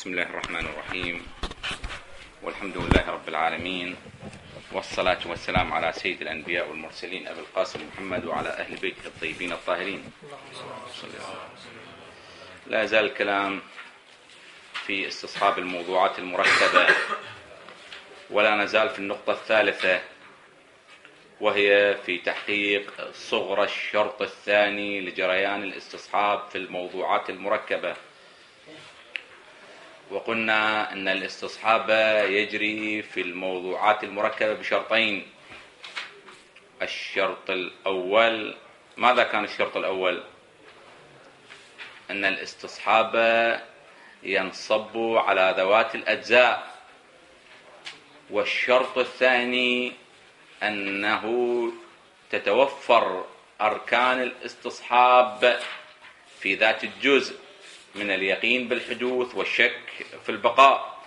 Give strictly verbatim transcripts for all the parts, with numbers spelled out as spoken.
بسم الله الرحمن الرحيم، والحمد لله رب العالمين، والصلاة والسلام على سيد الأنبياء والمرسلين أبي القاسم محمد وعلى أهل بيته الطيبين الطاهرين. لا يزال الكلام في استصحاب الموضوعات المركبة، ولا نزال في النقطة الثالثة، وهي في تحقيق صغر الشرط الثاني لجريان الاستصحاب في الموضوعات المركبة. وقلنا أن الاستصحاب يجري في الموضوعات المركبة بشرطين. الشرط الأول، ماذا كان الشرط الأول؟ أن الاستصحاب ينصب على ذوات الأجزاء. والشرط الثاني أنه تتوفر أركان الاستصحاب في ذات الجزء من اليقين بالحدوث والشك في البقاء.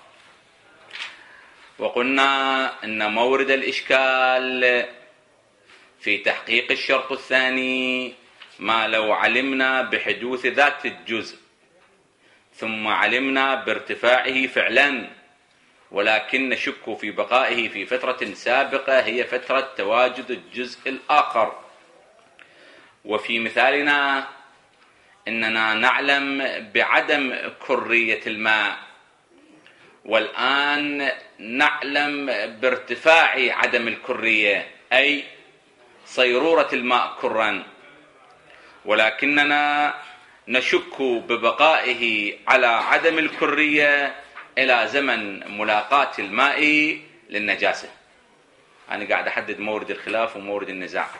وقلنا أن مورد الإشكال في تحقيق الشرط الثاني ما لو علمنا بحدوث ذات الجزء ثم علمنا بارتفاعه فعلا، ولكن نشك في بقائه في فترة سابقة هي فترة تواجد الجزء الآخر. وفي مثالنا إننا نعلم بعدم كرية الماء، والآن نعلم بارتفاع عدم الكرية، أي صيرورة الماء كرا، ولكننا نشك ببقائه على عدم الكرية إلى زمن ملاقاة الماء للنجاسة. أنا قاعد أحدد مورد الخلاف ومورد النزاع.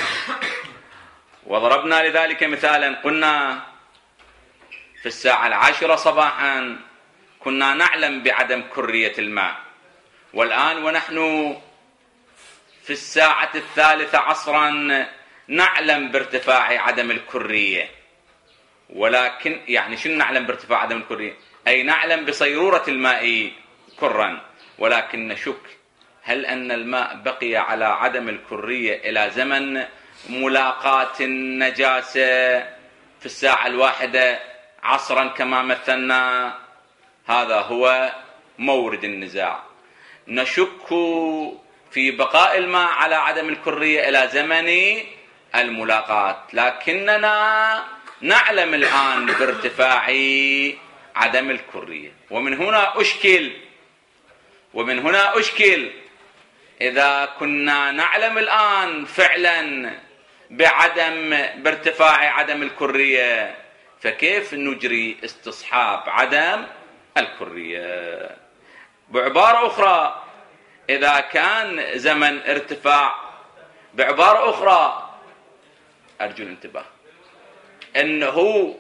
وضربنا لذلك مثالا، قلنا في الساعة العاشرة صباحا كنا نعلم بعدم كرية الماء، والآن ونحن في الساعة الثالثة عصرا نعلم بارتفاع عدم الكرية. ولكن يعني شنو نعلم بارتفاع عدم الكرية؟ أي نعلم بصيرورة الماء كرا، ولكن نشك هل أن الماء بقي على عدم الكرية إلى زمن ملاقاة النجاسة في الساعة الواحدة عصرا كما مثلنا. هذا هو مورد النزاع. نشك في بقاء الماء على عدم الكرية إلى زمن الملاقاة، لكننا نعلم الآن بارتفاع عدم الكرية. ومن هنا أشكل ومن هنا أشكل إذا كنا نعلم الآن فعلا بعدم بارتفاع عدم الكرية، فكيف نجري استصحاب عدم الكرية؟ بعبارة أخرى، إذا كان زمن ارتفاع، بعبارة أخرى أرجو الانتباه، أنه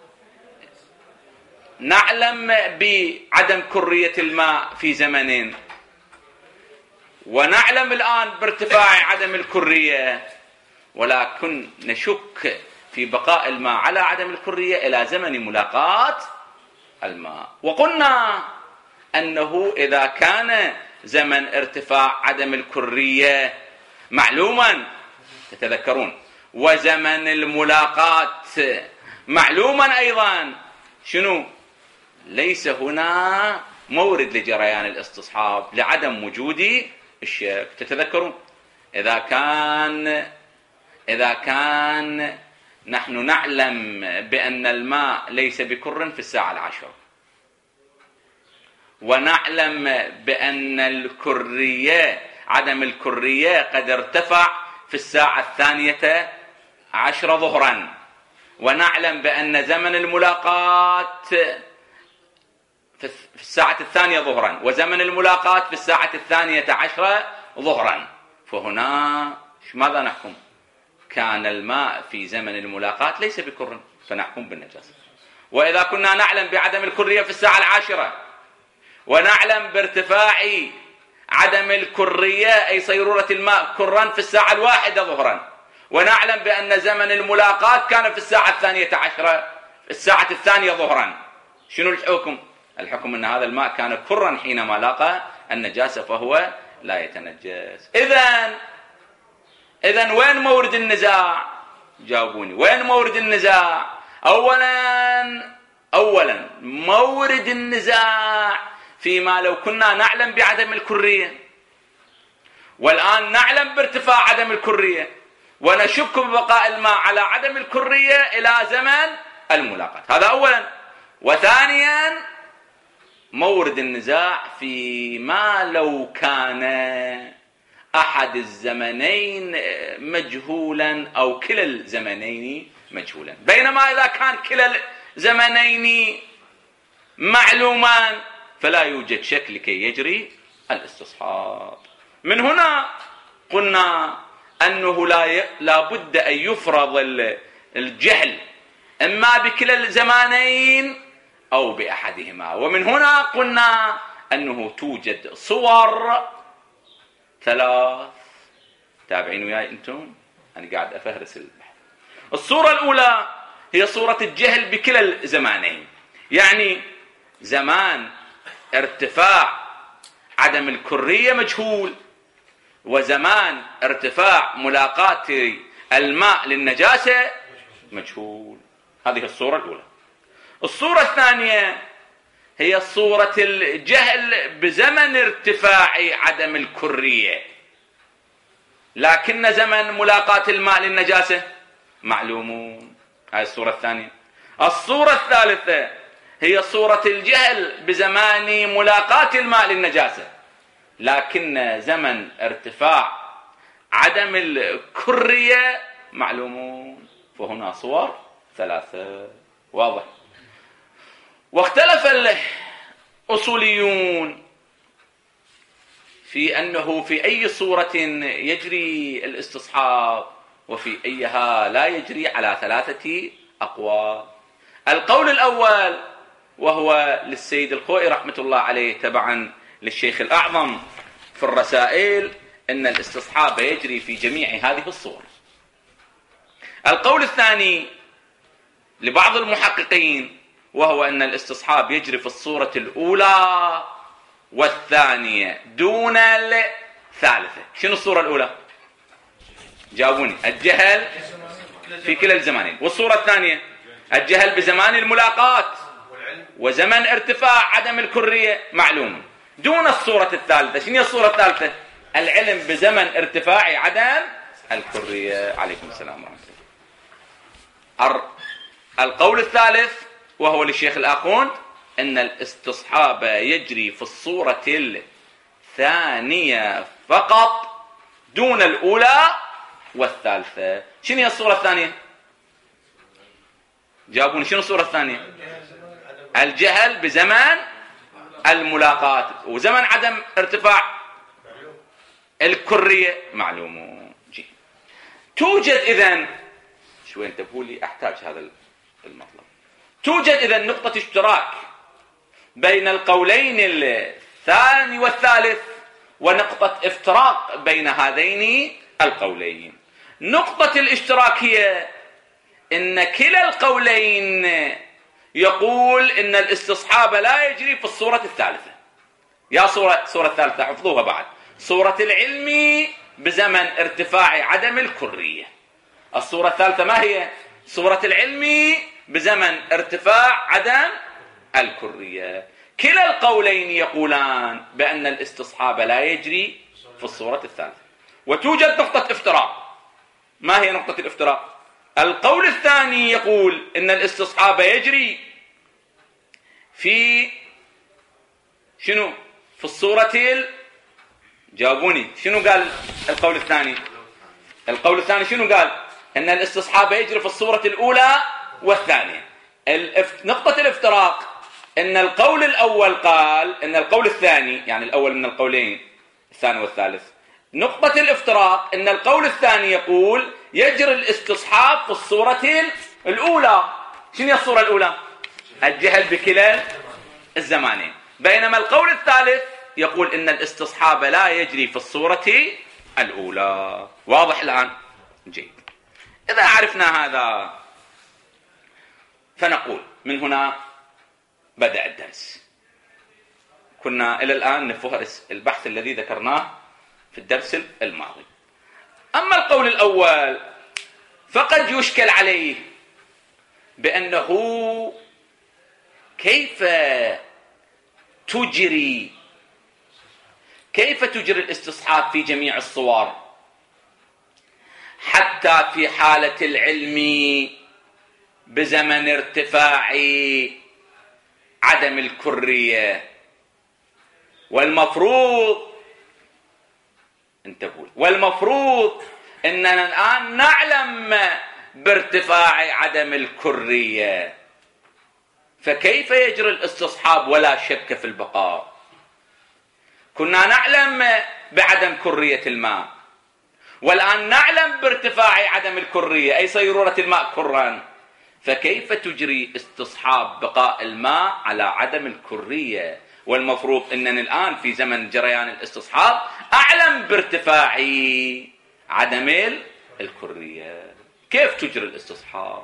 نعلم بعدم كرية الماء في زمنين، ونعلم الآن بارتفاع عدم الكرية، ولكن نشك في بقاء الماء على عدم الكرية إلى زمن ملاقاة الماء. وقلنا أنه إذا كان زمن ارتفاع عدم الكرية معلوما، تتذكرون، وزمن الملاقاة معلوما أيضا، شنو؟ ليس هنا مورد لجريان الاستصحاب لعدم وجود الشك. تتذكرون إذا كان إذا كان نحن نعلم بأن الماء ليس بكر في الساعة العاشرة، ونعلم بأن الكرية عدم الكرية قد ارتفع في الساعة الثانية عشرة ظهرا، ونعلم بأن زمن الملاقاة في الساعة الثانية ظهرا، وزمن الملاقاة في الساعة الثانية عشرة ظهرا، فهنا ماذا نحكم؟ كان الماء في زمن الملاقاة ليس بكر، فنحكم بالنجاسة. وإذا كنا نعلم بعدم الكرية في الساعة العاشرة، ونعلم بارتفاع عدم الكرية أي صيرورة الماء كرا في الساعة الواحدة ظهرا، ونعلم بأن زمن الملاقاة كان في الساعة الثانية عشرة الساعة الثانية ظهرا، شنو الحكم؟ الحكم أن هذا الماء كان كرا حينما لاقى النجاسة فهو لا يتنجس. إذن إذن وين مورد النزاع؟ جاوبوني، وين مورد النزاع؟ أولا أولا مورد النزاع فيما لو كنا نعلم بعدم الكرية والآن نعلم بارتفاع عدم الكرية ونشك ببقاء الماء على عدم الكرية إلى زمن الملاقاة. هذا أولا. وثانيا مورد النزاع فيما لو كان أحد الزمنين مجهولا أو كلا الزمنين مجهولا، بينما إذا كان كلا الزمنين معلومان فلا يوجد شك لكي يجري الاستصحاب. من هنا قلنا أنه لا لا بد أن يفرض الجهل إما بكلا الزمانين أو بأحدهما. ومن هنا قلنا أنه توجد صور ثلاث. تابعين وياي أنتم، أنا قاعد أفهرس البحث. الصورة الأولى هي صورة الجهل بكلا الزمانين، يعني زمان ارتفاع عدم الكرية مجهول وزمان ارتفاع ملاقاة الماء للنجاسة مجهول. هذه الصورة الأولى. الصورة الثانية هي صورة الجهل بزمن ارتفاع عدم الكرية لكن زمن ملاقاة الماء للنجاسة معلومون. هذه الصورة الثانية. الصورة الثالثة هي صورة الجهل بزمان ملاقاة الماء للنجاسة لكن زمن ارتفاع عدم الكرية معلومون. فهنا صور ثلاثة. واضح. واختلف الأصوليون في أنه في أي صورة يجري الاستصحاب وفي أيها لا يجري على ثلاثة أقوال. القول الأول وهو للسيد الخوئي رحمة الله عليه تبعا للشيخ الأعظم في الرسائل أن الاستصحاب يجري في جميع هذه الصور. القول الثاني لبعض المحققين وهو أن الاستصحاب يجري في الصورة الأولى والثانية دون الثالثة. شنو الصورة الأولى؟ جاوبوني. الجهل في كلا الزمانين. والصورة الثانية الجهل بزمان الملاقاة وزمن ارتفاع عدم الكرية معلوم دون الصورة الثالثة. شنو هي الصورة الثالثة؟ العلم بزمن ارتفاع عدم الكرية. عليكم السلام ورحمة الله. القول الثالث وهو للشيخ الآخوند أن الاستصحاب يجري في الصورة الثانية فقط دون الأولى والثالثة. شنو هي الصورة الثانية؟ جاوبوني. شنو الصورة الثانية؟ الجهل بزمن الملاقاة وزمن عدم ارتفاع الكرية معلوم. جي. توجد إذن شوي انتبهوا لي أحتاج هذا المطلب. توجد إذن نقطة اشتراك بين القولين الثاني والثالث ونقطة افتراق بين هذين القولين. نقطة الاشتراك هي إن كلا القولين يقول إن الاستصحاب لا يجري في الصورة الثالثة. يا صورة صورة الثالثة حفظوها بعد. صورة العلم بزمن ارتفاع عدم الكرية. الصورة الثالثة ما هي؟ صورة العلم بزمن ارتفاع عدم الكرية. كلا القولين يقولان بأن الاستصحاب لا يجري في الصورة الثالثة. وتوجد نقطة افتراق. ما هي نقطة الافتراق؟ القول الثاني يقول إن الاستصحاب يجري في شنو؟ في الصورة ال... جاوبوني. شنو قال القول الثاني؟ القول الثاني شنو قال؟ إن الاستصحاب يجري في الصورة الأولى والثانية. الافت... نقطة الافتراق إن القول الأول قال إن القول الثاني يعني الأول من القولين الثاني والثالث. نقطة الافتراق إن القول الثاني يقول يجري الاستصحاب في الصورة الأولى. شنو هي الصورة الأولى؟ الجهل بكلا الزمانين. بينما القول الثالث يقول إن الاستصحاب لا يجري في الصورة الأولى. واضح الآن؟ جيد. إذا عرفنا هذا فنقول من هنا بدأ الدرس. كنا إلى الآن نفهرس البحث الذي ذكرناه في الدرس الماضي. أما القول الأول فقد يشكل عليه بأنه كيف تجري كيف تجري الاستصحاب في جميع الصور حتى في حالة العلم بزمن ارتفاع عدم الكرية؟ والمفروض انتبهوا والمفروض اننا الآن نعلم بارتفاع عدم الكرية، فكيف يجري الاستصحاب ولا شك في البقاء؟ كنا نعلم بعدم كرية الماء، والآن نعلم بارتفاع عدم الكرية أي صيرورة الماء كرا، فكيف تجري استصحاب بقاء الماء على عدم الكرية؟ والمفروض أنني الآن في زمن جريان الاستصحاب أعلم بارتفاع عدم الكرية. كيف تجري الاستصحاب؟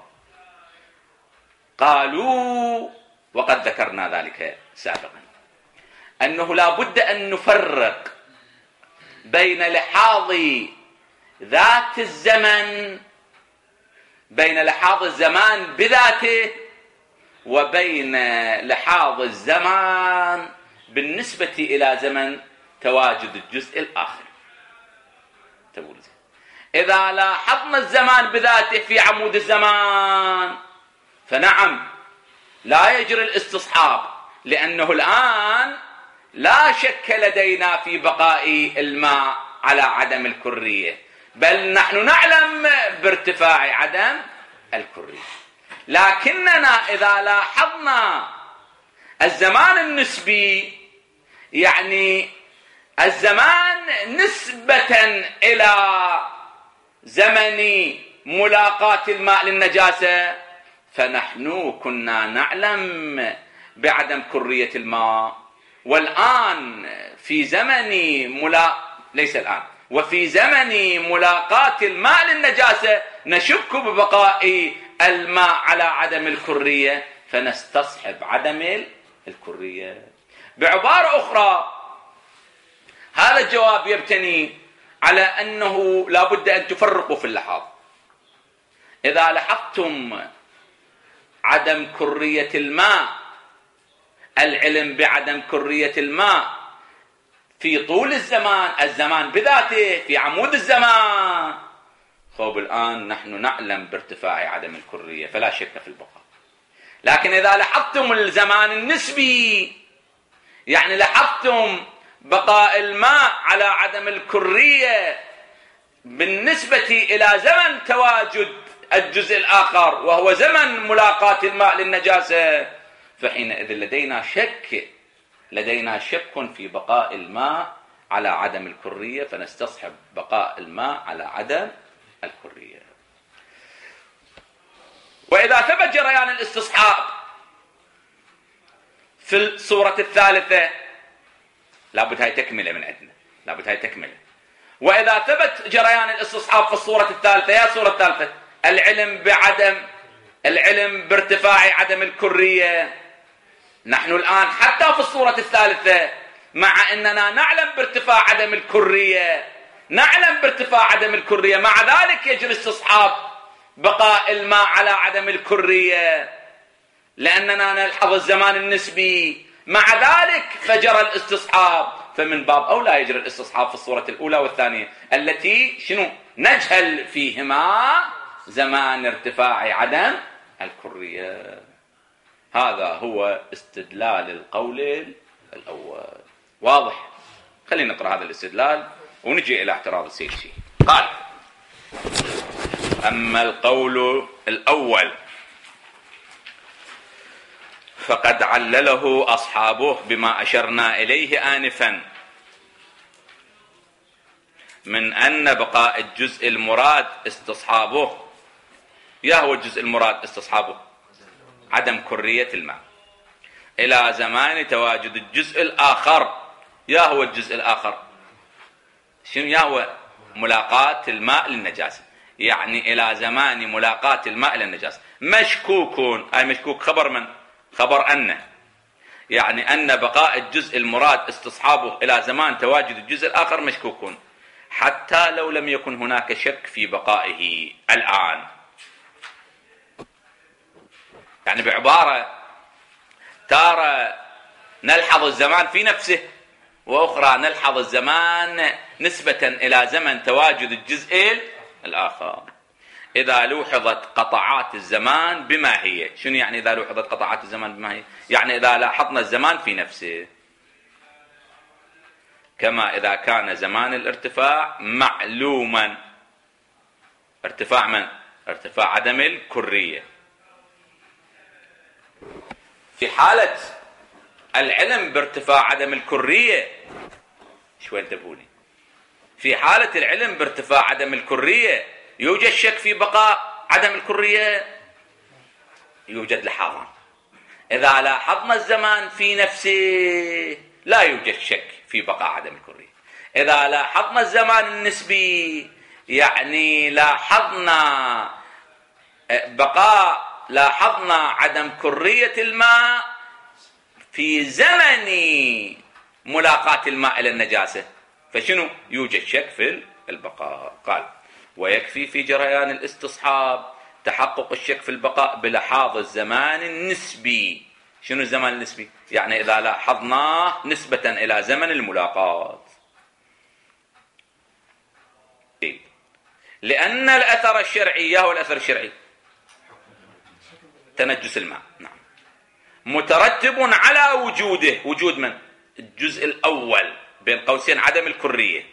قالوا وقد ذكرنا ذلك سابقا أنه لا بد أن نفرق بين لحاظ ذات الزمن بين لحاظ الزمان بذاته وبين لحاظ الزمان بالنسبة إلى زمن تواجد الجزء الآخر. إذا لاحظنا الزمان بذاته في عمود الزمان فنعم لا يجري الاستصحاب، لأنه الآن لا شك لدينا في بقاء الماء على عدم الكرية، بل نحن نعلم بارتفاع عدم الكرية. لكننا إذا لاحظنا الزمان النسبي، يعني الزمان نسبة إلى زمن ملاقاة الماء للنجاسة، فنحن كنا نعلم بعدم كرية الماء، والآن في زمن ملا ليس الآن وفي زمن ملاقاة الماء للنجاسة نشك ببقاء الماء على عدم الكرية، فنستصحب عدم الكرية. بعبارة أخرى، هذا الجواب يبتني على أنه لا بد أن تفرقوا في اللحاظ. إذا لاحظتم عدم كرية الماء، العلم بعدم كرية الماء في طول الزمان، الزمان بذاته في عمود الزمان، خب الآن نحن نعلم بارتفاع عدم الكرية فلا شك في البقاء. لكن إذا لاحظتم الزمان النسبي، يعني لاحظتم بقاء الماء على عدم الكرية بالنسبة إلى زمن تواجد الجزء الآخر وهو زمن ملاقاة الماء للنجاسة، فحينئذ لدينا شك لدينا شك في بقاء الماء على عدم الكرية، فنستصحب بقاء الماء على عدم الكرية. وإذا ثبت جريان الاستصحاب في الصورة الثالثة، لابد هاي تكملة من عندنا، لابد هاي تكملة. وإذا ثبت جريان الاستصحاب في الصورة الثالثة، يا الصورة الثالثة العلم بعدم العلم بارتفاع عدم الكرية، نحن الآن حتى في الصورة الثالثة مع أننا نعلم بارتفاع عدم الكرية نعلم بارتفاع عدم الكرية مع ذلك يجري استصحاب بقاء الماء على عدم الكرية، لأننا نلحظ الزمان النسبي، مع ذلك فجرى الاستصحاب، فمن باب أولى يجري الاستصحاب في الصورة الأولى والثانية التي شنو نجهل فيهما زمان ارتفاع عدم الكرية. هذا هو استدلال القول الأول. واضح؟ خلينا نقرأ هذا الاستدلال ونجي إلى اعتراض السيدي. قال: أما القول الأول فقد علله أصحابه بما أشرنا إليه آنفا من أن بقاء الجزء المراد استصحابه، يا هو الجزء المراد استصحابه عدم كرية الماء، إلى زمان تواجد الجزء الآخر، يا هو الجزء الآخر شنو؟ يا هو ملاقاة الماء للنجاسة، يعني إلى زمان ملاقاة الماء للنجاسة. مشكوكون، أي مشكوك خبر من؟ خبر أن، يعني أن بقاء الجزء المراد استصحابه إلى زمان تواجد الجزء الآخر مشكوكون، حتى لو لم يكن هناك شك في بقائه الآن. يعني بعبارة تارة نلحظ الزمان في نفسه، وأخرى نلحظ الزمان نسبة إلى زمن تواجد الجزء الآخر. إذا لوحظت قطعات الزمان بما هي، شنو يعني إذا لوحظت قطعات الزمان بما هي؟ يعني إذا لاحظنا الزمان في نفسه، كما إذا كان زمان الارتفاع معلوما. ارتفاع من؟ ارتفاع عدم الكرية. في حالة العلم بارتفاع عدم الكرية، شوي انتبهوني، في حالة العلم بارتفاع عدم الكرية يوجد شك في بقاء عدم الكرية؟ يوجد لحاظا. إذا لاحظنا الزمان في نفسه لا يوجد شك في بقاء عدم الكرية. إذا لاحظنا الزمان النسبي يعني لاحظنا بقاء، لاحظنا عدم كرية الماء في زمن ملاقاة الماء إلى النجاسة، فشنو؟ يوجد شك في البقاء. قال: ويكفي في جريان الاستصحاب تحقق الشك في البقاء بلحاظ الزمان النسبي. شنو الزمان النسبي؟ يعني إذا لاحظناه نسبة إلى زمن الملاقاة. لأن الأثر الشرعي، هو الأثر الشرعي تنجس الماء، نعم، مترتب على وجوده. وجود من؟ الجزء الأول بين قوسين عدم الكرية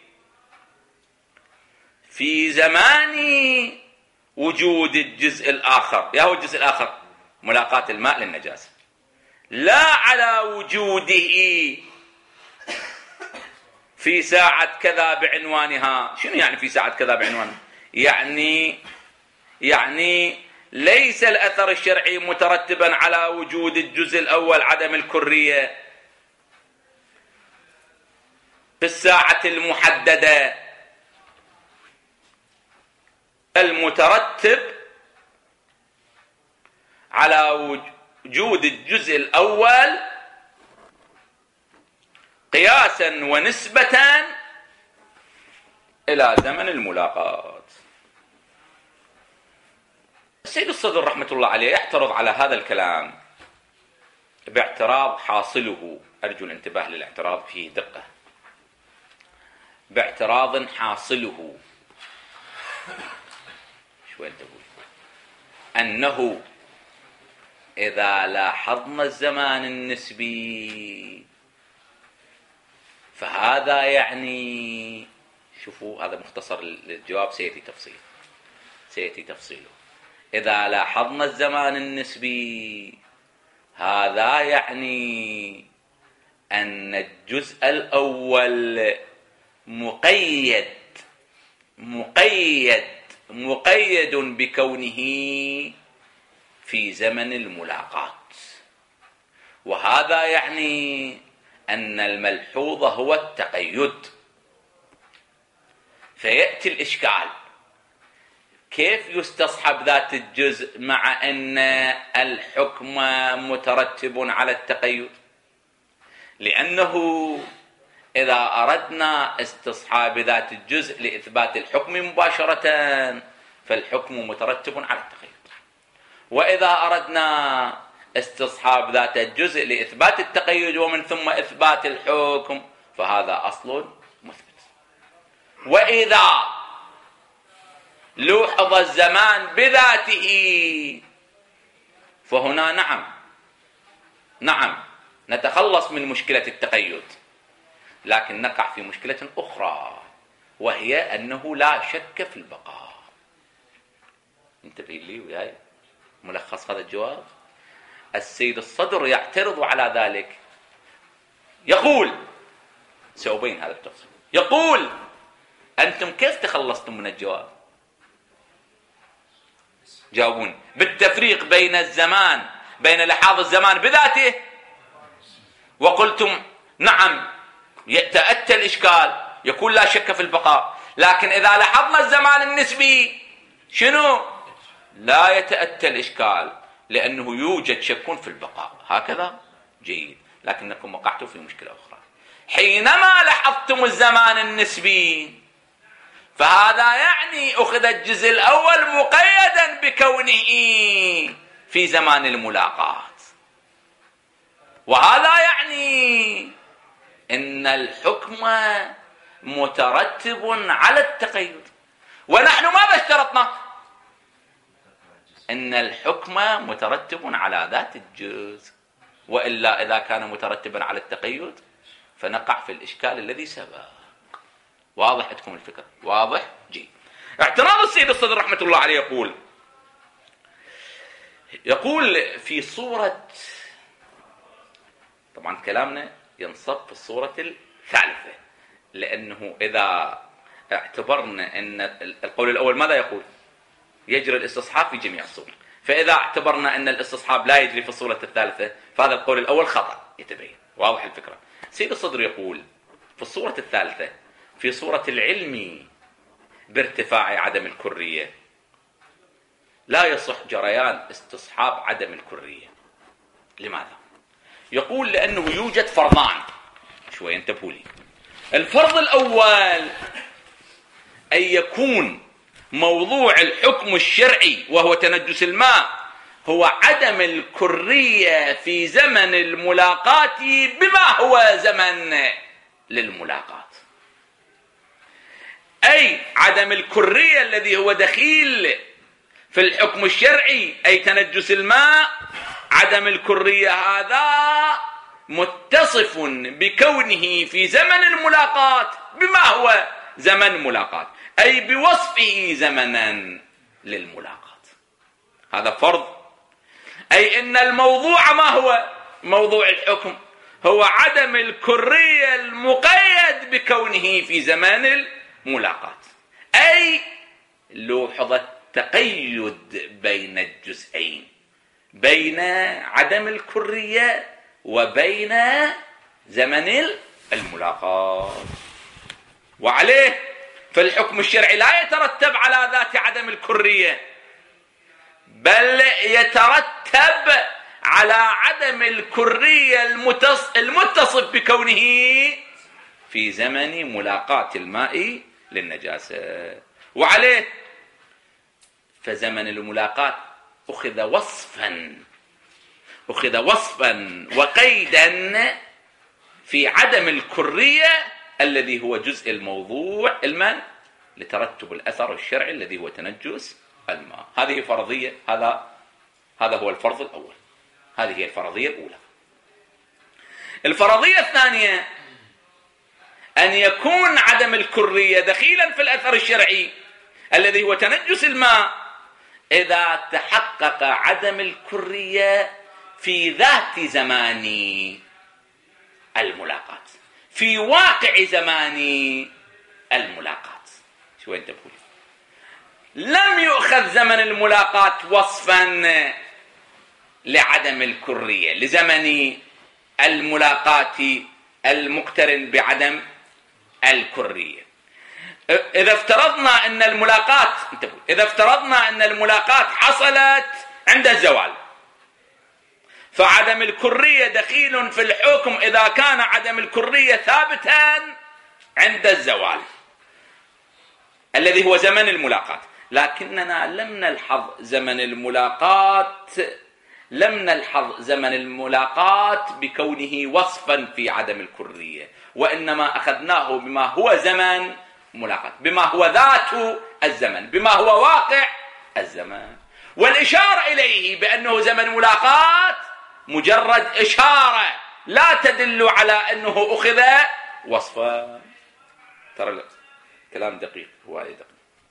في زمان وجود الجزء الآخر. يا هو الجزء الآخر ملاقاة الماء للنجاسة، لا على وجوده في ساعة كذا بعنوانها. شنو يعني في ساعة كذا بعنوانها؟ يعني يعني ليس الأثر الشرعي مترتبا على وجود الجزء الأول عدم الكرية في الساعة المحددة. المترتب على وجود الجزء الأول قياسا ونسبة إلى زمن الملاقاة. السيد الصدر رحمة الله عليه يعترض على هذا الكلام باعتراض حاصله، أرجو الانتباه للاعتراض فيه دقة، باعتراض حاصله شوي انتبهوا، أنه إذا لاحظنا الزمان النسبي فهذا يعني، شوفوا هذا مختصر للجواب، سيأتي تفصيل سيأتي تفصيله. إذا لاحظنا الزمان النسبي هذا يعني أن الجزء الأول مقيد مقيد مقيد بكونه في زمن الملاقاة، وهذا يعني أن الملحوظ هو التقيد. فيأتي الإشكال: كيف يستصحب ذات الجزء مع أن الحكم مترتب على التقيد؟ لأنه إذا أردنا استصحاب ذات الجزء لإثبات الحكم مباشرة فالحكم مترتب على التقيد، وإذا أردنا استصحاب ذات الجزء لإثبات التقيد ومن ثم إثبات الحكم فهذا أصل مثبت. وإذا لوحظ الزمان بذاته فهنا نعم نعم نتخلص من مشكلة التقيد، لكن نقع في مشكلة أخرى وهي أنه لا شك في البقاء. انتبه لي وياي ملخص هذا الجواب. السيد الصدر يعترض على ذلك، يقول، سأبين هذا التفصيل، يقول: أنتم كيف تخلصتم من الجواب؟ جاوبون بالتفريق بين الزمان، بين لحاظ الزمان بذاته، وقلتم نعم يتأتى الإشكال، يكون لا شك في البقاء، لكن إذا لاحظنا الزمان النسبي شنو؟ لا يتأتى الإشكال لأنه يوجد شك في البقاء. هكذا جيد، لكنكم وقعتم في مشكلة أخرى. حينما لاحظتم الزمان النسبي فهذا يعني أخذ الجزء الأول مقيدا بكونه في زمان الملاقاة، وهذا يعني إن الحكم مترتب على التقيد، ونحن ماذا اشترطنا؟ إن الحكم مترتب على ذات الجزء، وإلا إذا كان مترتبا على التقيد فنقع في الإشكال الذي سبق. واضح عندكم الفكرة؟ واضح؟ جيد. اعتراض السيد الصدر رحمة الله عليه يقول يقول في صورة، طبعا كلامنا ينصب في الصورة الثالثة، لأنه إذا اعتبرنا أن القول الأول ماذا يقول؟ يجري الاستصحاب في جميع الصور، فإذا اعتبرنا أن الاستصحاب لا يجري في الصورة الثالثة فهذا القول الأول خطأ يتبين. واضح الفكرة؟ سيد الصدر يقول في الصورة الثالثة في صورة العلم بارتفاع عدم الكرية لا يصح جريان استصحاب عدم الكرية. لماذا؟ يقول لأنه يوجد فرضان. شوية انتبهوا لي. الفرض الأول أن يكون موضوع الحكم الشرعي وهو تنجس الماء هو عدم الكرية في زمن الملاقاة بما هو زمن للملاقاة، أي عدم الكرية الذي هو دخيل في الحكم الشرعي أي تنجس الماء، عدم الكرية هذا متصف بكونه في زمن الملاقاة بما هو زمن ملاقاة، أي بوصفه زمنا للملاقاة. هذا فرض، أي إن الموضوع ما هو موضوع الحكم؟ هو عدم الكرية المقيد بكونه في زمان الملاقاة، أي لوحظ التقيد بين الجزئين، بين عدم الكرية وبين زمن الملاقاة. وعليه فالحكم الشرعي لا يترتب على ذات عدم الكرية، بل يترتب على عدم الكرية المتصف بكونه في زمن ملاقاة الماء للنجاسة. وعليه فزمن الملاقاة أخذ وصفا أخذ وصفا وقيدا في عدم الكرية الذي هو جزء الموضوع المن لترتب الأثر الشرعي الذي هو تنجس الماء. هذه فرضية، هذا هذا هو الفرض الأول، هذه هي الفرضية الأولى. الفرضية الثانية أن يكون عدم الكرية دخيلا في الأثر الشرعي الذي هو تنجس الماء إذا تحقق عدم الكرية في ذات زمان الملاقاة، في واقع زمان الملاقاة. شو انت بقول؟ لم يؤخذ زمن الملاقاة وصفا لعدم الكرية لزمن الملاقاة المقترن بعدم الكرية. إذا افترضنا أن الملاقاة انتبهوا إذا افترضنا أن الملاقاة حصلت عند الزوال، فعدم الكرية دخيل في الحكم إذا كان عدم الكرية ثابتا عند الزوال الذي هو زمن الملاقاة، لكننا لم نلحظ زمن الملاقاة لم نلحظ زمن الملاقاة بكونه وصفا في عدم الكرية، وإنما أخذناه بما هو زمن ملاقاة، بما هو ذات الزمن، بما هو واقع الزمن. والإشارة إليه بأنه زمن ملاقاة مجرد إشارة لا تدل على أنه أخذ وصفا. ترى كلام دقيق، هو دقيق.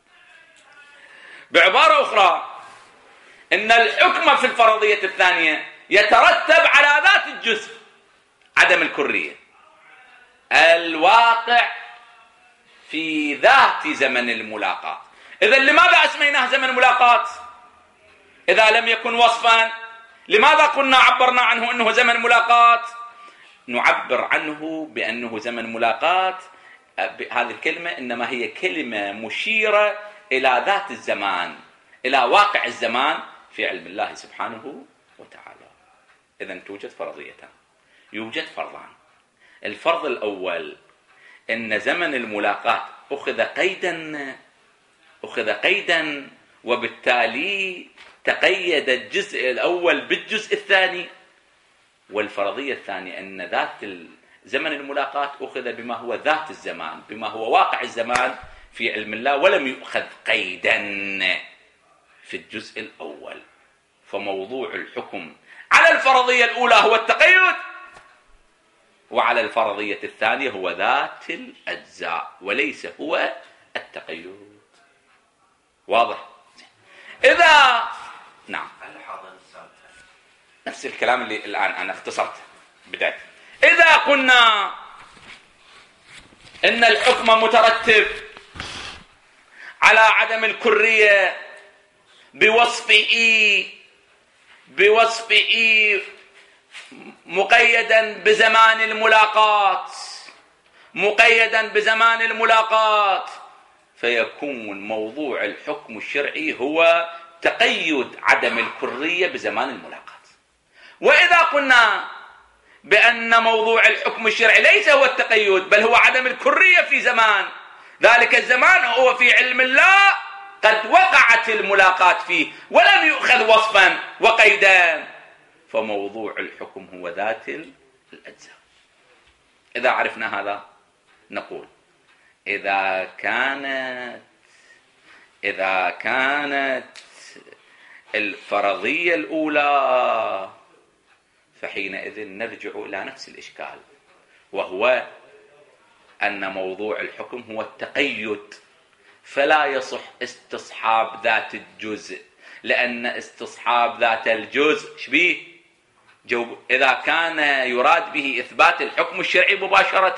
بعبارة أخرى إن الحكم في الفرضية الثانية يترتب على ذات الجزء عدم الكرية الواقع في ذات زمن الملاقاة. إذن لماذا أسميناه زمن ملاقاة إذا لم يكن وصفا؟ لماذا قلنا عبرنا عنه أنه زمن ملاقاة؟ نعبر عنه بأنه زمن ملاقاة، هذه الكلمة إنما هي كلمة مشيرة إلى ذات الزمان، إلى واقع الزمان في علم الله سبحانه وتعالى. إذن توجد فرضيتان، يوجد فرضان. الفرض الأول إن زمن الملاقاة أخذ قيدا أخذ قيدا وبالتالي تقيد الجزء الأول بالجزء الثاني، والفرضية الثانية أن ذات زمن الملاقاة أخذ بما هو ذات الزمان، بما هو واقع الزمان في علم الله، ولم يؤخذ قيدا في الجزء الأول. فموضوع الحكم على الفرضية الأولى هو التقيد، وعلى الفرضية الثانية هو ذات الأجزاء وليس هو التقيد. واضح؟ إذا نعم نفس الكلام اللي الآن أنا اختصرت بداية. إذا قلنا إن الحكم مترتب على عدم الكرية بوصفه بوصفه مقيدا بزمان الملاقاة مقيدا بزمان الملاقاة فيكون موضوع الحكم الشرعي هو تقيد عدم الكرية بزمان الملاقاة. وإذا قلنا بأن موضوع الحكم الشرعي ليس هو التقيد بل هو عدم الكرية في زمان، ذلك الزمان هو في علم الله قد وقعت الملاقاة فيه ولم يؤخذ وصفا وقيدا، فموضوع الحكم هو ذات الأجزاء. إذا عرفنا هذا نقول إذا كانت إذا كانت الفرضية الأولى فحينئذ نرجع إلى نفس الإشكال، وهو أن موضوع الحكم هو التقيد، فلا يصح استصحاب ذات الجزء، لأن استصحاب ذات الجزء شبيه جو إذا كان يراد به إثبات الحكم الشرعي مباشرة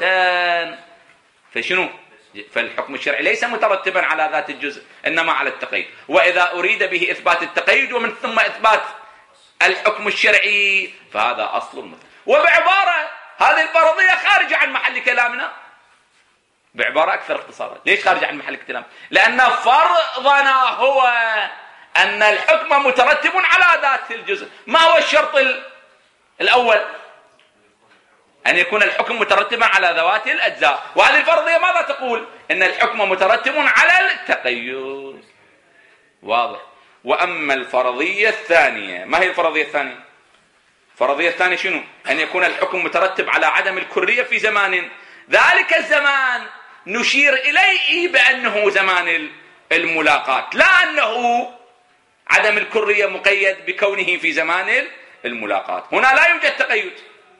فشنو؟ فالحكم الشرعي ليس مترتبا على ذات الجزء إنما على التقيد. وإذا أريد به إثبات التقيد ومن ثم إثبات الحكم الشرعي فهذا أصل مثل. وبعبارة هذه الفرضية خارجة عن محل كلامنا بعبارة أكثر اختصارا. ليش خارجة عن محل كلام؟ لأن فرضنا هو أن الحكم مترتب على ذات الجزء. ما هو الشرط الأول؟ أن يكون الحكم مترتبا على ذوات الأجزاء. وهذه الفرضية ماذا تقول؟ أن الحكم مترتب على التقيد. واضح. وأما الفرضية الثانية، ما هي الفرضية الثانية؟ الفرضية الثانية شنو؟ أن يكون الحكم مترتب على عدم الكرية في زمان، ذلك الزمان نشير إليه بأنه زمان الملاقاة، لا أنه عدم الكرية مقيد بكونه في زمان الملاقاة. هنا لا يوجد تقيد.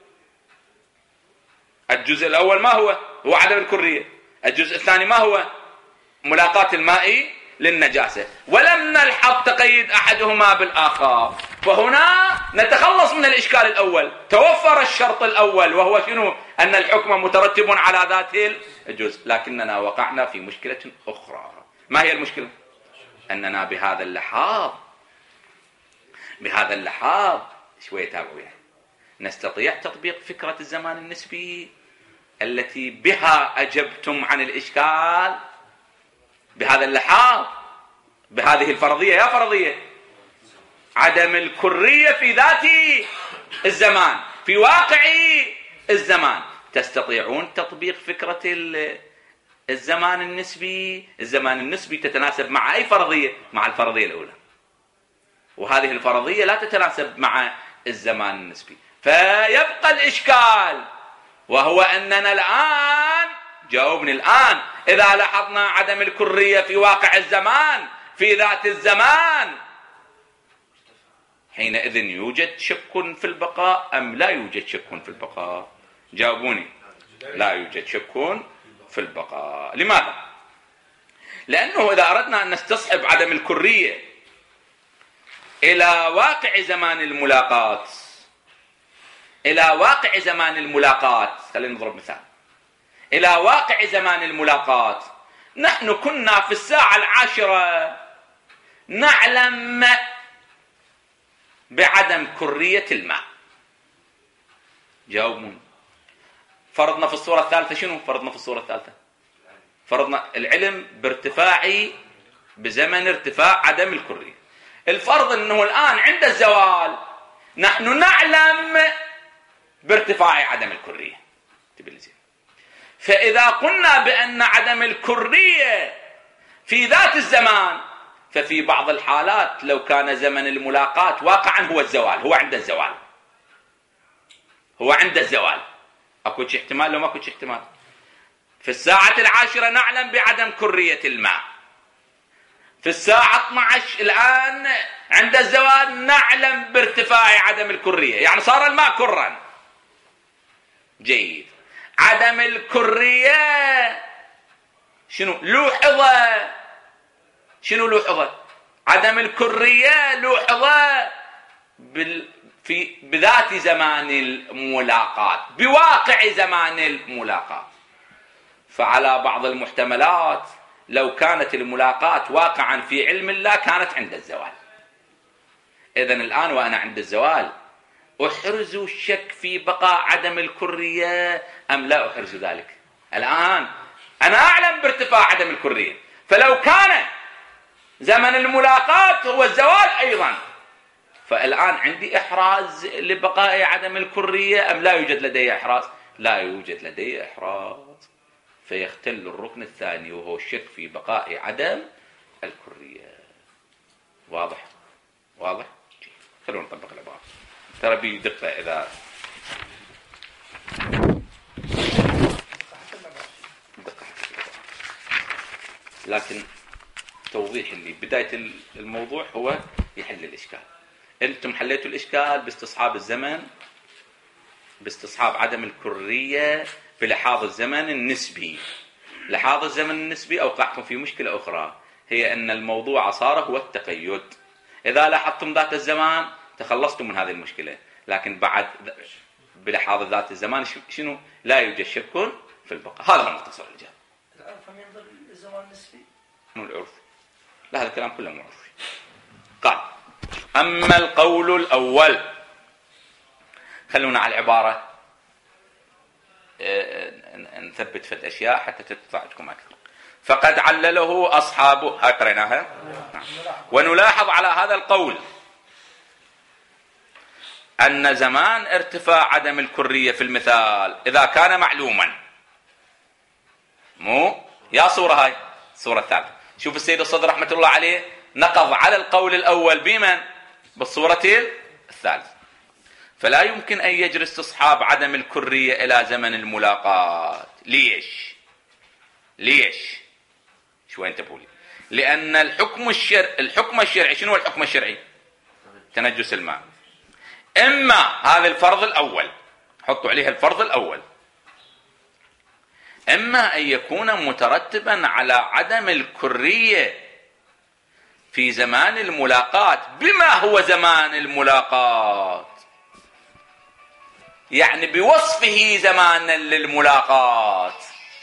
الجزء الأول ما هو؟ هو عدم الكرية. الجزء الثاني ما هو؟ ملاقاة الماء للنجاسة، ولم نلحظ تقيد أحدهما بالآخر. فهنا نتخلص من الإشكال الأول، توفر الشرط الأول وهو شنو؟ أن الحكم مترتب على ذات الجزء. لكننا وقعنا في مشكلة أخرى. ما هي المشكلة؟ أننا بهذا اللحاظ بهذا اللحاظ شوية تابعوا يعني نستطيع تطبيق فكرة الزمان النسبي التي بها أجبتم عن الإشكال بهذا اللحاظ، بهذه الفرضية. يا فرضية عدم الكرية في ذات الزمان في واقع الزمان، تستطيعون تطبيق فكرة الزمان النسبي. الزمان النسبي تتناسب مع أي فرضية؟ مع الفرضية الأولى، وهذه الفرضية لا تتناسب مع الزمان النسبي. فيبقى الإشكال وهو أننا الآن، جاوبني الآن، إذا لاحظنا عدم الكرية في واقع الزمان في ذات الزمان حينئذ يوجد شك في البقاء أم لا يوجد شك في البقاء؟ جاوبوني. لا يوجد شك في البقاء. لماذا؟ لأنه إذا أردنا أن نستصحب عدم الكرية إلى واقع زمان الملاقاة إلى واقع زمان الملاقاة خلينا نضرب مثال. إلى واقع زمان الملاقاة نحن كنا في الساعة العاشرة نعلم بعدم كرية الماء. جاوبون. فرضنا في الصورة الثالثة شنو؟ فرضنا في الصورة الثالثة فرضنا العلم بارتفاع بزمن ارتفاع عدم الكرية. الفرض أنه الآن عند الزوال نحن نعلم بارتفاع عدم الكرية. فإذا قلنا بأن عدم الكرية في ذات الزمان ففي بعض الحالات لو كان زمن الملاقاة واقعا هو الزوال، هو عند الزوال، هو عند الزوال. اكو شي احتمال لو ماكو شي احتمال؟ في الساعة العاشرة نعلم بعدم كرية الماء، في الساعة اثني عشر الآن عند الزوال نعلم بارتفاع عدم الكرية، يعني صار الماء كرا. جيد. عدم الكرية شنو؟ لوحظة. شنو لوحظة؟ عدم الكرية لوحظة بال... في بذات زمان الملاقاة، بواقع زمان الملاقاة. فعلى بعض المحتملات لو كانت الملاقاة واقعا في علم الله كانت عند الزوال. إذن الآن وأنا عند الزوال أحرز الشك في بقاء عدم الكرية أم لا أحرز ذلك؟ الآن أنا أعلم بارتفاع عدم الكرية، فلو كان زمن الملاقاة هو الزوال أيضا، فالآن عندي إحراز لبقاء عدم الكرية أم لا يوجد لدي إحراز؟ لا يوجد لدي إحراز، فيختل الركن الثاني وهو الشك في بقاء عدم الكرية. واضح؟ واضح؟ خلونا نطبق العبارة، ترى بي دقة إذا دقة، لكن توضيح اللي بداية الموضوع هو يحل الإشكال. أنتم حليتوا الإشكال باستصحاب الزمن، باستصحاب عدم الكرية بلحاظ الزمن النسبي. لحاظ الزمن النسبي أوقعكم في مشكلة أخرى، هي أن الموضوع صار هو التقيد. إذا لاحظتم ذات الزمان تخلصتم من هذه المشكلة، لكن بعد بلحاظ ذات الزمان شنو؟ لا يوجد شك في البقاء. هذا هو المختصر الإجابة. العرف ينظر للزمان النسبي؟ مو العرف، لا، هذا الكلام كله مو عرفي. قال: أما القول الأول، خلونا على العبارة نثبت في الأشياء حتى تطلع عندكم أكثر. فقد علله أصحابه، هاي قريناها. ونلاحظ على هذا القول أن زمان ارتفاع عدم الكرية في المثال إذا كان معلوما، مو يا صورة، هاي الصورة الثالثة. شوف السيد الصدر رحمة الله عليه نقض على القول الأول بمن؟ بالصورة الثالثة. فلا يمكن أن يجري استصحاب عدم الكرية إلى زمن الملاقاة. ليش؟ ليش؟ شوي انتبهوا لي. لأن الحكم الشرع الحكم الشرعي، شنو الحكم الشرعي؟ تنجس الماء. إما هذا الفرض الأول، حطوا عليها الفرض الأول، إما أن يكون مترتبا على عدم الكرية في زمان الملاقاة. بما هو زمان الملاقاة؟ يعني بوصفه زمانا للملاقاة.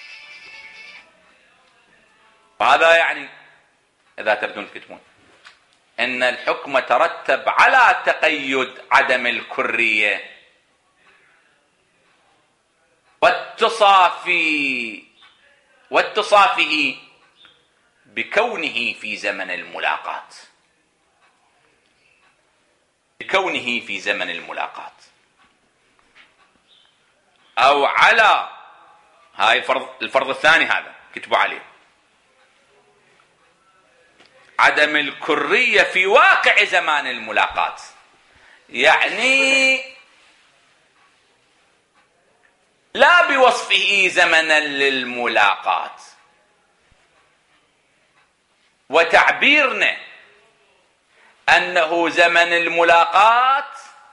وهذا يعني إذا تردون تكتبون أن الحكم ترتب على تقيد عدم الكرية واتصافي واتصافه بكونه في زمن الملاقاة، بكونه في زمن الملاقاة، أو على هاي الفرض الفرض الثاني، هذا كتبوا عليه عدم الكرية في واقع زمان الملاقاة، يعني لا بوصفه زمنا للملاقاة. وتعبيرنا أنه زمن الملاقاة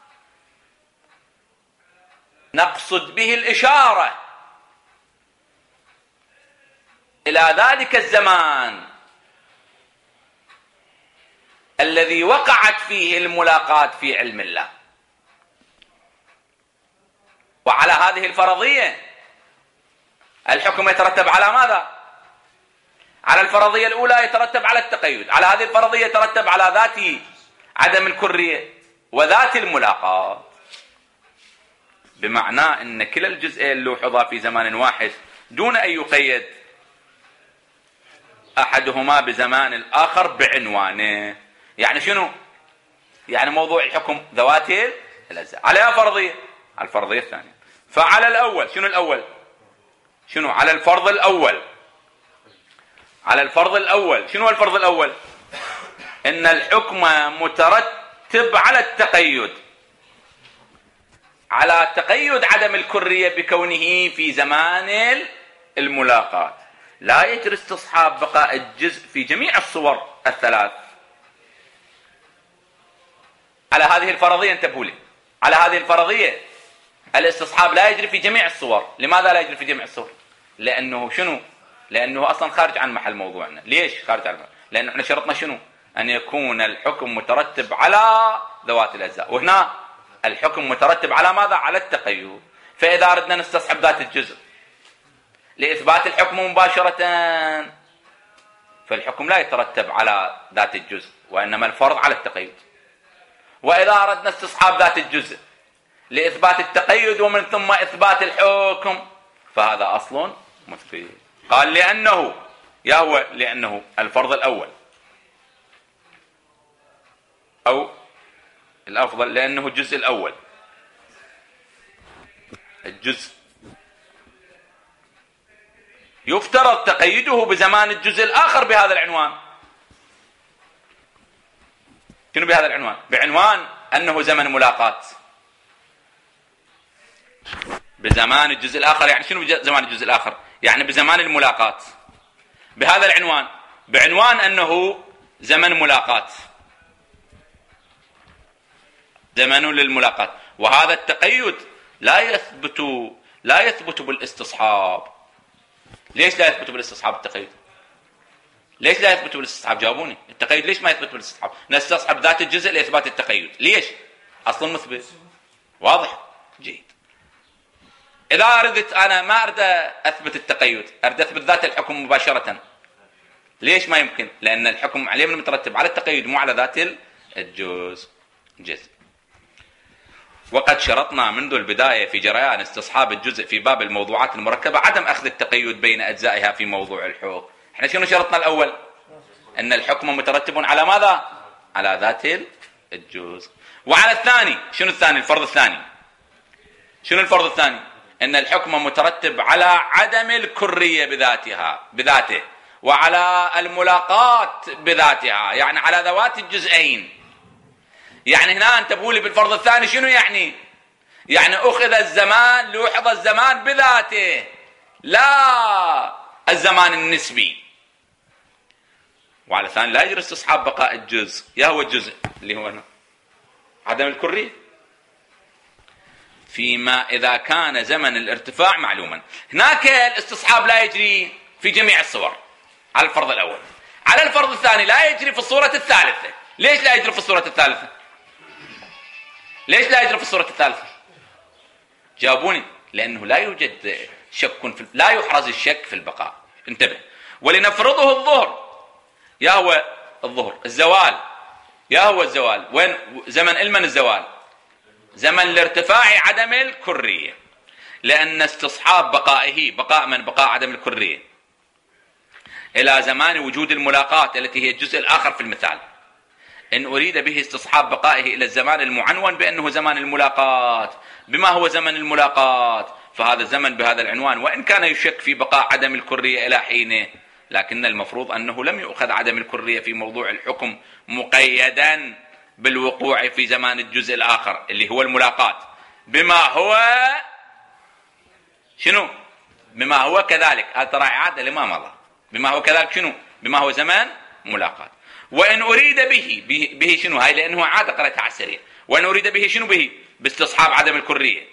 نقصد به الإشارة إلى ذلك الزمان الذي وقعت فيه الملاقاة في علم الله. وعلى هذه الفرضية الحكم يترتب على ماذا؟ على الفرضية الأولى يترتب على التقيد، على هذه الفرضية يترتب على ذات عدم الكرية وذات الملاقاة، بمعنى أن كلا الجزئين لوحظا في زمان واحد دون أن يقيد أحدهما بزمان الآخر بعنوانه. يعني شنو؟ يعني موضوع الحكم ذواتي الأجزاء على أي فرضية؟ على الفرضية الثانية. فعلى الأول، شنو الأول؟ شنو على الفرض الأول؟ على الفرض الأول، شنو الفرض الأول؟ إن الحكم مترتب على التقيد على تقيد عدم الكرية بكونه في زمان الملاقات، لا يجري استصحاب بقاء الجزء في جميع الصور الثلاث. على هذه الفرضية انتبهوا لي، على هذه الفرضية الاستصحاب لا يجري في جميع الصور. لماذا لا يجري في جميع الصور؟ لأنه شنو؟ لأنه أصلا خارج عن محل موضوعنا. ليش خارج عن محل؟ لأنه احنا شرطنا شنو؟ أن يكون الحكم مترتب على ذوات الأجزاء، وهنا الحكم مترتب على ماذا؟ على التقيد. فإذا أردنا نستصحب ذات الجزء لإثبات الحكم مباشرة، فالحكم لا يترتب على ذات الجزء، وإنما الفرض على التقيد. وإذا أردنا استصحاب ذات الجزء لإثبات التقيد ومن ثم إثبات الحكم، فهذا أصل مثبت. قال لأنه يهوى لأنه الفرض الأول، أو الأفضل لأنه الجزء الأول، الجزء يفترض تقيده بزمان الجزء الآخر بهذا العنوان. شنو بهذا العنوان؟ بعنوان أنه زمن ملاقات بزمان الجزء الآخر. يعني شنو زمان الجزء الآخر؟ يعني بزمان الملاقات بهذا العنوان، بعنوان أنه زمن ملاقات، زمن للملاقات. وهذا التقيد لا يثبت لا يثبت بالاستصحاب. ليش لا يثبت بالاستصحاب التقيد؟ ليش لا يثبت بالاستصحاب؟ جاوبوني. التقيد ليش ما يثبت بالاستصحاب؟ نستصحب ذات الجزء لإثبات التقيد. ليش؟ أصل مثبت. واضح؟ جيد. إذا أردت أنا ما أريد أثبت التقيد، أريد أثبت ذات الحكم مباشرة، ليش ما يمكن؟ لأن الحكم عليه من مترتب على التقيد مو على ذات الجزء. جزء. وقد شرطنا منذ البداية في جريان استصحاب الجزء في باب الموضوعات المركبة عدم أخذ التقيد بين أجزائها في موضوع الحكم. احنا شنو شرطنا الأول؟ أن الحكم مترتب على ماذا؟ على ذات الجزء. وعلى الثاني شنو الثاني؟ الفرض الثاني. شنو الفرض الثاني؟ أن الحكم مترتب على عدم الكرية بذاتها بذاته، وعلى الملاقات بذاتها، يعني على ذوات الجزئين. يعني هنا انتبهوا لي بالفرض الثاني شنو يعني؟ يعني أخذ الزمان لوحظ الزمان بذاته، لا الزمان النسبي. وعلى الثاني لا يجري استصحاب بقاء الجزء، يا هو الجزء اللي هو هنا عدم الكرية، فيما إذا كان زمن الارتفاع معلوما. هناك الاستصحاب لا يجري في جميع الصور على الفرض الأول. على الفرض الثاني لا يجري في الصورة الثالثة. ليش لا يجري في الصورة الثالثة؟ ليش لا يجري في الصورة الثالثة؟ جاوبوني. لأنه لا يوجد شك في لا يحرز الشك في البقاء. انتبه. ولنفرضه الظهر، يا هو الظهر، الزوال، يا هو الزوال، وين زمن المن الزوال؟ زمن الارتفاع عدم الكرية. لأن استصحاب بقائه، بقاء من بقاء عدم الكرية، إلى زمان وجود الملاقات التي هي الجزء الآخر في المثال، إن أريد به استصحاب بقائه إلى الزمان المعنون بأنه زمان الملاقات. بما هو زمن الملاقات؟ فهذا الزمن بهذا العنوان، وإن كان يشك في بقاء عدم الكرية إلى حينه، لكن المفروض أنه لم يؤخذ عدم الكرية في موضوع الحكم مقيدا بالوقوع في زمان الجزء الآخر اللي هو الملاقات، بما هو شنو؟ بما هو كذلك. هذا ترى إعادة لما مضى. بما هو كذلك شنو؟ بما هو زمان ملاقات. وإن أريد به به, به شنو؟ هاي لأنه عادة قرأتها على السريع. وإن أريد به شنو؟ به باستصحاب عدم الكرية،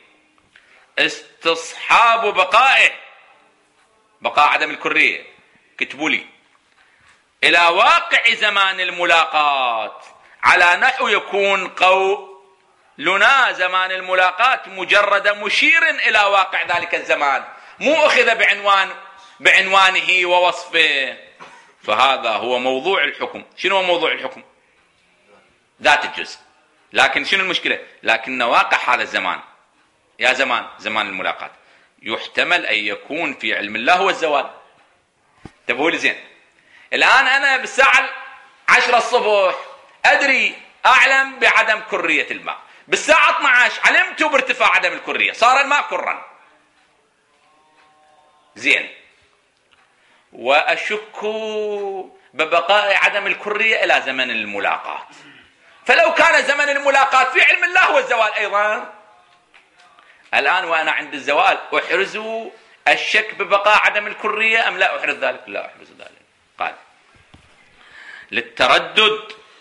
استصحاب بقائه، بقاء عدم الكرية، كتبوا لي، إلى واقع زمان الملاقات، على نحو يكون قولنا زمان الملاقات مجرد مشير إلى واقع ذلك الزمان، مو أخذ بعنوان بعنوانه ووصفه. فهذا هو موضوع الحكم. شنو هو موضوع الحكم؟ ذات الجزء. لكن شنو المشكلة؟ لكن واقع هذا الزمان، يا زمان زمان الملاقات، يحتمل أن يكون في علم الله هو الزوال. انتبهوا لي زين. الآن أنا بالساعة عشرة الصبح أدري أعلم بعدم كرية الماء، بالساعة اثني عشر علمت بارتفاع عدم الكرية، صار الماء كرا. زين. وأشك ببقاء عدم الكرية إلى زمن الملاقات. فلو كان زمن الملاقات في علم الله هو الزوال أيضا، الآن وأنا عند الزوال أحرز الشك ببقاء عدم الكرية أم لا أحرز ذلك؟ لا أحرز ذلك. قال للتردد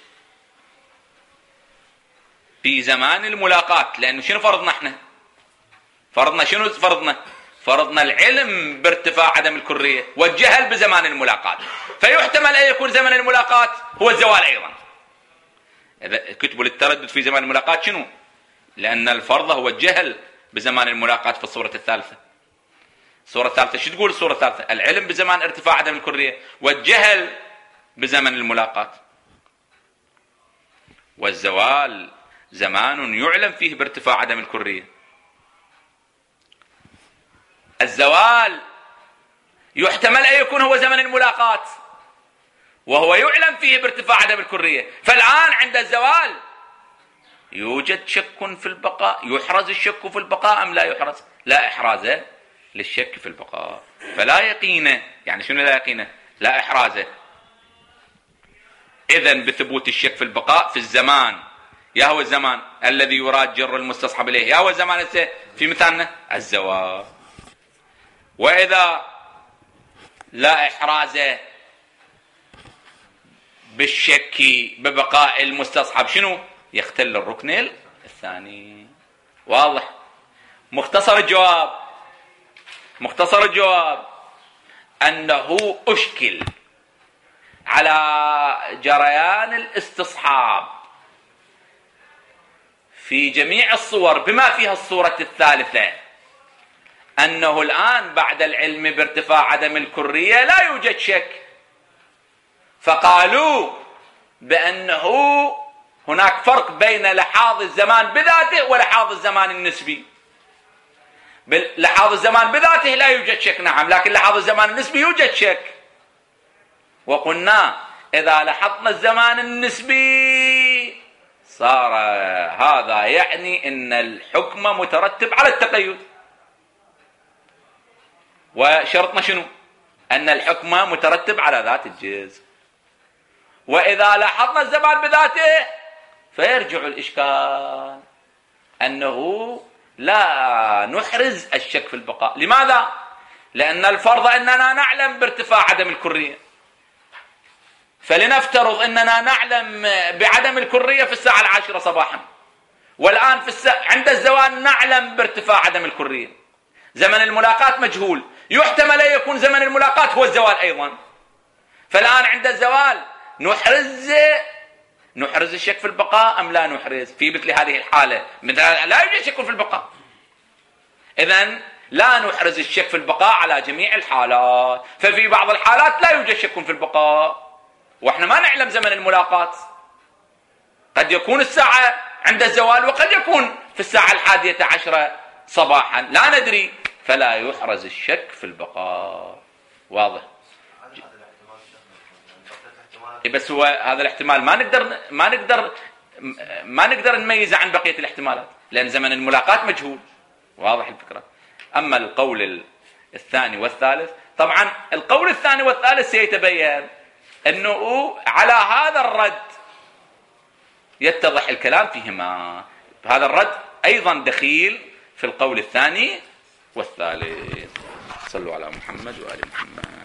في زمان الملاقات، لأنه شنو فرضنا احنا؟ فرضنا شنو فرضنا؟ فرضنا العلم بارتفاع عدم الكرية والجهل بزمان الملاقات، فيحتمل أن يكون زمن الملاقات هو الزوال أيضا. إذا كتبوا للتردد في زمان الملاقات شنو؟ لأن الفرض هو الجهل بزمان الملاقات في الصورة الثالثة. الصورة الثالثة شو تقول الصورة الثالثة؟ العلم بزمان ارتفاع عدم الكرية والجهل بزمن الملاقات. والزوال زمان يعلم فيه بارتفاع عدم الكرية. الزوال يحتمل أن يكون هو زمن الملاقات وهو يعلم فيه بارتفاع عدم الكرية. فالآن عند الزوال يوجد شك في البقاء، يحرز الشك في البقاء أم لا يحرز؟ لا إحراز للشك في البقاء، فلا يقين. يعني شنو لا يقين؟ لا إحرازه. إذن بثبوت الشك في البقاء في الزمان، يا هو الزمان الذي يراد جر المستصحب إليه، يا هو الزمان في مثالنا الزوال. وإذا لا إحراز بالشك ببقاء المستصحب شنو؟ يختل الركن الثاني. واضح؟ مختصر الجواب مختصر الجواب أنه أشكل على جريان الاستصحاب في جميع الصور بما فيها الصورة الثالثة، أنه الآن بعد العلم بارتفاع عدم الكرية لا يوجد شك، فقالوا بأنه هناك فرق بين لحاظ الزمان بذاته ولحاظ الزمان النسبي. لحاظ الزمان بذاته لا يوجد شك، نعم، لكن لحاظ الزمان النسبي يوجد شك. وقلنا إذا لاحظنا الزمان النسبي صار هذا يعني أن الحكم مترتب على التقيد، وشرطنا شنو؟ أن الحكم مترتب على ذات الجزء. وإذا لاحظنا الزمان بذاته فيرجع الإشكال أنه لا نحرز الشك في البقاء. لماذا؟ لأن الفرض أننا نعلم بارتفاع عدم الكرية، فلنفترض أننا نعلم بعدم الكرية في الساعة العاشرة صباحا، والآن في الساعة عند الزوال نعلم بارتفاع عدم الكرية. زمن الملاقات مجهول، يحتمل أن يكون زمن الملاقات هو الزوال أيضا. فالآن عند الزوال نحرز نحرز الشك في البقاء أم لا نحرز؟ في مثل هذه الحالة لا يوجد شك في البقاء، إذن لا نحرز الشك في البقاء على جميع الحالات. ففي بعض الحالات لا يوجد شك في البقاء وإحنا ما نعلم زمن الملاقات، قد يكون الساعة عند الزوال وقد يكون في الساعة الحادية عشرة صباحا، لا ندري، فلا يحرز الشك في البقاء. واضح؟ بس هو هذا الاحتمال ما نقدر ما نقدر ما نقدر نميزه عن بقية الاحتمالات، لأن زمن الملاقات مجهول. واضح الفكرة؟ أما القول الثاني والثالث، طبعا القول الثاني والثالث سيتبين أنه على هذا الرد يتضح الكلام فيهما. هذا الرد أيضا دخيل في القول الثاني والثالث. صلوا على محمد وآل محمد.